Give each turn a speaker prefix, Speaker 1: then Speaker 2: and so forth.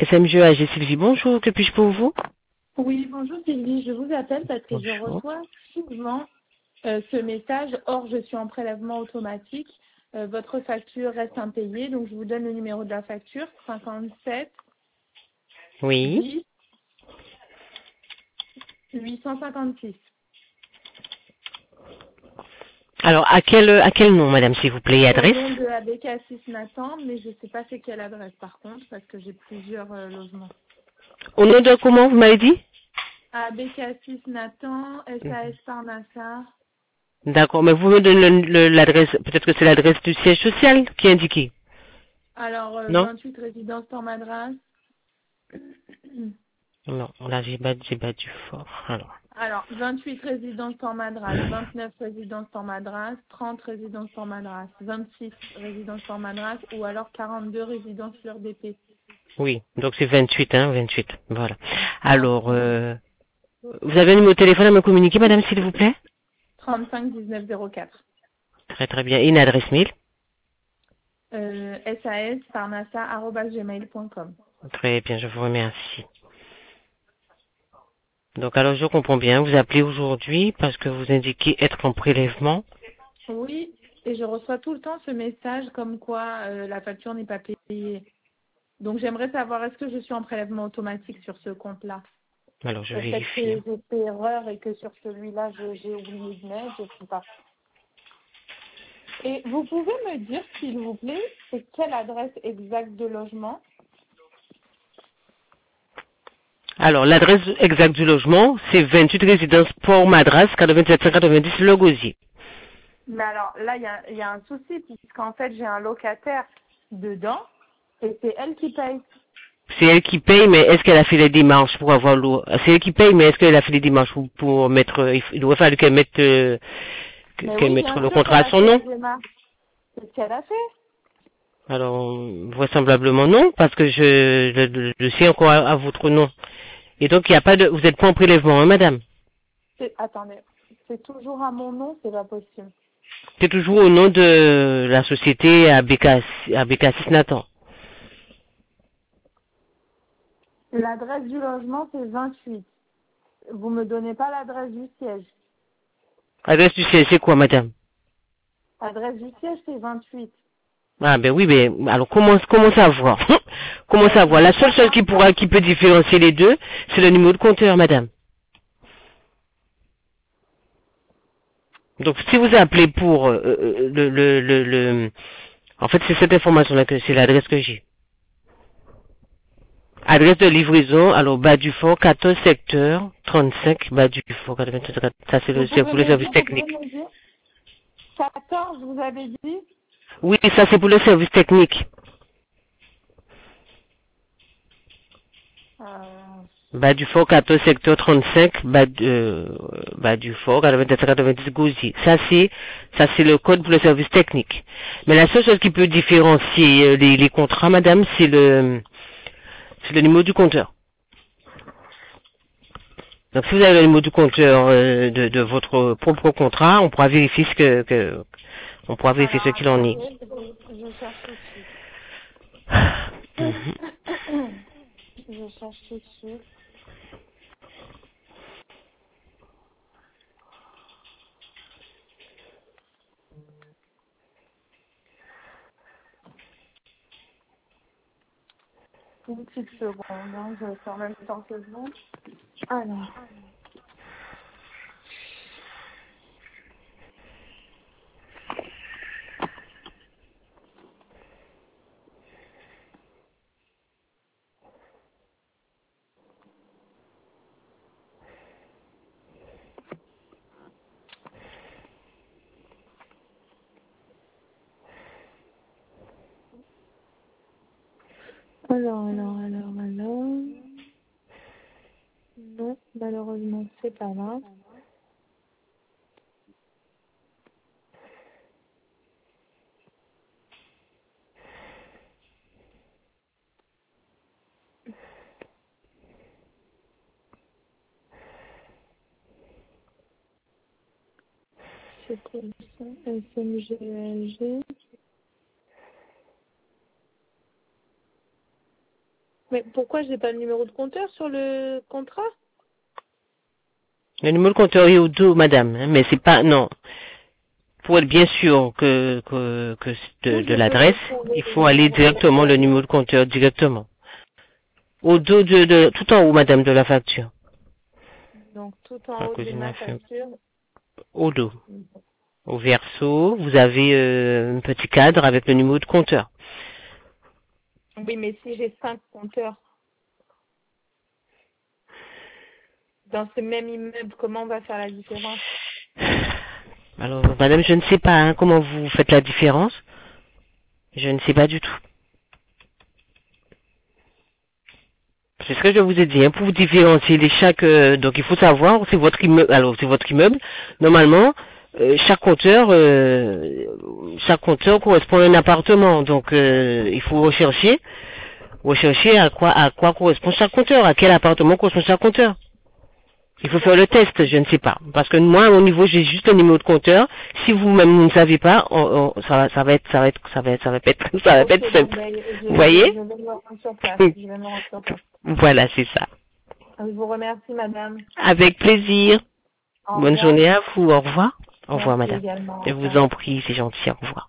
Speaker 1: SMGAG Sylvie, bonjour, que puis-je pour vous?
Speaker 2: Oui, bonjour Sylvie, je vous appelle parce que je
Speaker 1: Bonjour.
Speaker 2: reçois souvent ce message. Or, je suis en prélèvement automatique. Votre facture reste impayée, donc je vous donne le numéro de la facture, 57
Speaker 1: Oui.
Speaker 2: 10 856.
Speaker 1: Alors, à quel nom, madame, s'il vous plaît, et
Speaker 2: Au
Speaker 1: adresse?
Speaker 2: nom de ABK6 Nathan, mais je ne sais pas c'est quelle adresse par contre, parce que j'ai plusieurs logements.
Speaker 1: Au nom de comment, vous m'avez dit?
Speaker 2: ABK6 Nathan, SAS Parnassa.
Speaker 1: D'accord, mais vous me donnez l'adresse, peut-être que c'est l'adresse du siège social qui est indiquée,
Speaker 2: Alors,
Speaker 1: non?
Speaker 2: 28 résidence Port-Madras.
Speaker 1: Non, là, j'ai battu fort, alors.
Speaker 2: Alors, 28 résidences en Madras, 29 résidences en Madras, 30 résidences en Madras, 26 résidences en Madras ou alors 42 résidences sur DP.
Speaker 1: Oui, donc c'est 28, hein, 28, voilà.
Speaker 2: Ouais.
Speaker 1: Alors, vous avez un numéro de téléphone à me communiquer, madame, s'il vous plaît?
Speaker 2: 35 19 04.
Speaker 1: Très très bien, et une adresse mail?
Speaker 2: SAS parnassa@gmail.com.
Speaker 1: Très bien, je vous remercie. Donc alors je comprends bien, vous appelez aujourd'hui parce que vous indiquez être en prélèvement.
Speaker 2: Oui, et je reçois tout le temps ce message comme quoi la facture n'est pas payée. Donc j'aimerais savoir est-ce que je suis en prélèvement automatique sur ce compte-là.
Speaker 1: Alors je
Speaker 2: Peut-être
Speaker 1: vérifie.
Speaker 2: que j'ai fait erreur et que sur celui-là j'ai oublié de mettre, je ne sais pas. Et vous pouvez me dire, s'il vous plaît, c'est quelle adresse exacte de logement?
Speaker 1: Alors l'adresse exacte du logement, c'est 28 résidence Port Madras, 9790 Le Gosier.
Speaker 2: Mais alors, là, il y a un souci, puisqu'en fait, j'ai un locataire dedans, et c'est elle qui paye.
Speaker 1: C'est elle qui paye, mais est-ce qu'elle a fait les démarches pour avoir l'eau? C'est elle qui paye, mais est-ce qu'elle a fait les démarches pour mettre, il doit falloir qu'elle mette,
Speaker 2: Mais
Speaker 1: qu'elle
Speaker 2: oui,
Speaker 1: mette
Speaker 2: bien
Speaker 1: le
Speaker 2: sûr
Speaker 1: contrat
Speaker 2: qu'elle
Speaker 1: à
Speaker 2: a
Speaker 1: son
Speaker 2: fait
Speaker 1: nom?
Speaker 2: les démarches. C'est ce qu'elle a fait.
Speaker 1: Alors, vraisemblablement non, parce que je sais encore à votre nom. Et donc il n'y a pas de, vous n'êtes pas en prélèvement, hein, madame?
Speaker 2: Attendez, c'est toujours à mon nom, c'est pas possible.
Speaker 1: C'est toujours au nom de la société ABK6 Nathan.
Speaker 2: L'adresse du logement, c'est 28. Vous me donnez pas l'adresse du siège.
Speaker 1: Adresse du siège, c'est quoi, madame?
Speaker 2: L'adresse du siège, c'est 28.
Speaker 1: Ah ben oui, ben alors comment savoir? Comment
Speaker 2: Ben,
Speaker 1: savoir?
Speaker 2: je
Speaker 1: La
Speaker 2: sais
Speaker 1: seule
Speaker 2: pas,
Speaker 1: chose
Speaker 2: moi.
Speaker 1: qui peut différencier les deux, c'est le numéro de compteur, madame. Donc si vous appelez pour en fait c'est cette information-là que c'est l'adresse que j'ai. Adresse de livraison, alors bas du fort, 14 secteur, 35 bas du fort, 87, ça
Speaker 2: Vous
Speaker 1: c'est
Speaker 2: pouvez
Speaker 1: pour le
Speaker 2: me
Speaker 1: service
Speaker 2: dire, vous pouvez
Speaker 1: technique.
Speaker 2: me dire 14, vous avez dit?
Speaker 1: Oui, ça c'est pour le service technique.
Speaker 2: Euh,
Speaker 1: Bas du fort, 14 secteur 35, bas du fort, 90 Gouzy. Ça c'est le code pour le service technique. Mais la seule chose qui peut différencier les contrats, madame, c'est le numéro du compteur. Donc si vous avez le numéro du compteur de votre propre contrat, on pourra vérifier on pourra vérifier ce
Speaker 2: alors,
Speaker 1: qu'il en est.
Speaker 2: attendez, je cherche tout de suite.
Speaker 1: Mhm.
Speaker 2: Je cherche tout de suite. Une petite seconde, hein, je fais en même temps que vous. Alors, alors. Non, malheureusement, c'est pas là. C'est quoi ça? SMGLG. Mais pourquoi j'ai pas le numéro de compteur sur le contrat?
Speaker 1: Le numéro de compteur est au dos, madame, hein, mais c'est pas, non. Pour être bien sûr que de l'adresse, il faut aller directement le numéro de compteur directement. Au dos tout en haut, madame, de la facture.
Speaker 2: Donc, tout en haut de ma facture.
Speaker 1: Au dos. Au verso, vous avez un petit cadre avec le numéro de compteur.
Speaker 2: Oui, mais si j'ai 5 compteurs dans ce même immeuble, comment on va faire la différence?
Speaker 1: Alors, madame, je ne sais pas hein, comment vous faites la différence. Je ne sais pas du tout. C'est ce que je vous ai dit, hein, pour vous différencier donc il faut savoir, c'est votre immeuble, alors c'est votre immeuble, normalement, chaque compteur correspond à un appartement, donc il faut rechercher à quoi correspond chaque compteur, à quel appartement correspond chaque compteur. Il faut faire le test, je ne sais pas, parce que moi, au niveau, j'ai juste le numéro de compteur. Si vous-même vous ne savez pas, ça va être simple. Vous voyez?
Speaker 2: Je vais me rendre sur place.
Speaker 1: Voilà, c'est ça.
Speaker 2: Je vous remercie, madame.
Speaker 1: Avec plaisir. Bonne journée à vous. Au revoir. Au revoir, madame.
Speaker 2: Également.
Speaker 1: Je vous en prie, c'est gentil. Au revoir.